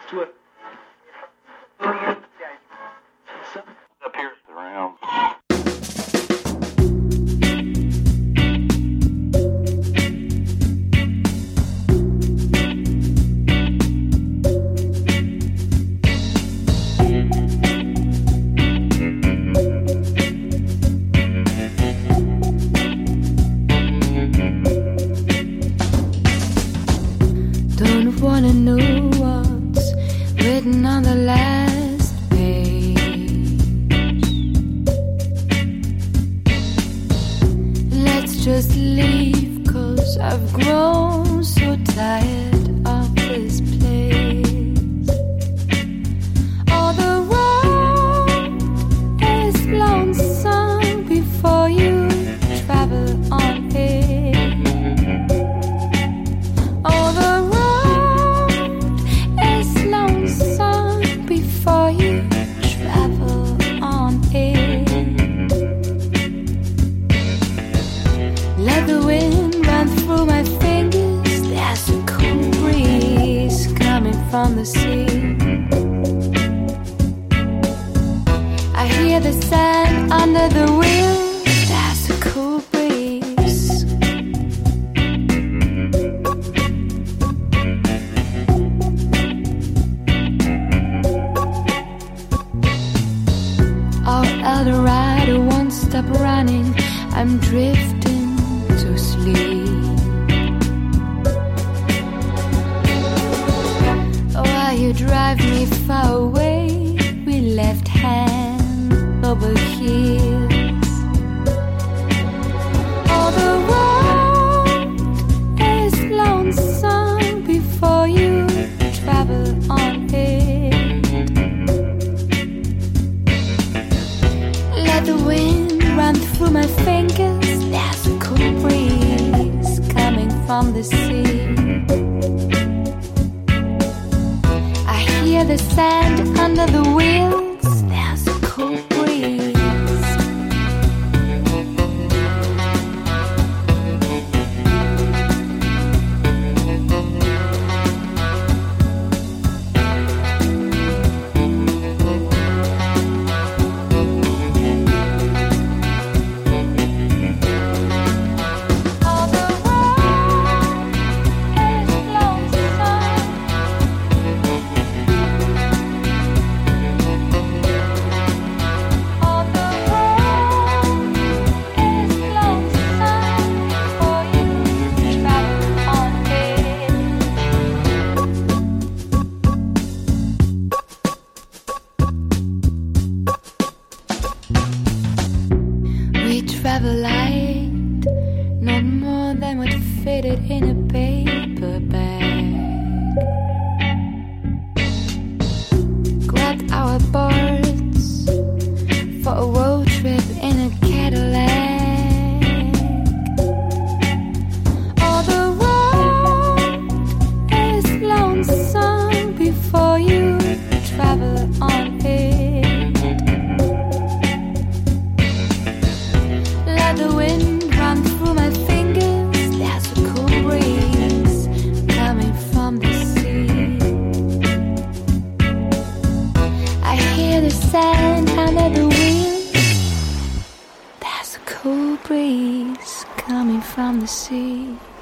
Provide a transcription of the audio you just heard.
Appears around. Don't wanna know what's written on the last page. Let's just leave, 'cause I've grown so tired of this place. All the road is lonesome before you travel on it. All the before you travel on it. Let the wind run through my fingers. There's a cool breeze coming from the sea. I hear the sand under the wheels. There's a cool breeze. Eldorado won't stop running. I'm drifting to sleep. While you drive me far away, we left hand over heels. All the road is lonesome before you travel on it. Let the wind run through my fingers. There's a cool breeze coming from the sea. I hear the sand under the wheels. There's a cool breeze. Travel light, not more than what fitted in a paper bag. Grabbed our boards for a road trip in a Cadillac. All the road is lonesome before you travel on it. The wind run through my fingers. There's a cool breeze coming from the sea. I hear the sand under the wheels. There's a cool breeze coming from the sea.